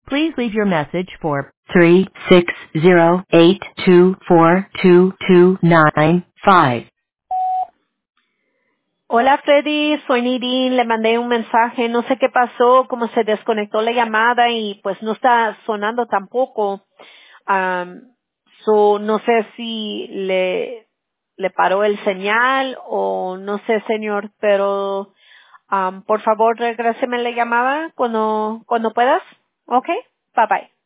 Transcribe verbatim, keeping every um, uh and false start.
Please leave your message for three six zero eight two four two two nine five. Hola Freddy, soy Nidin, le mandé un mensaje, no sé qué pasó, como se desconectó la llamada y pues no está sonando tampoco. Um, so, no sé si le, le paró el señal o no sé señor, pero um, por favor regréseme la llamada cuando, cuando puedas. Ok, bye bye.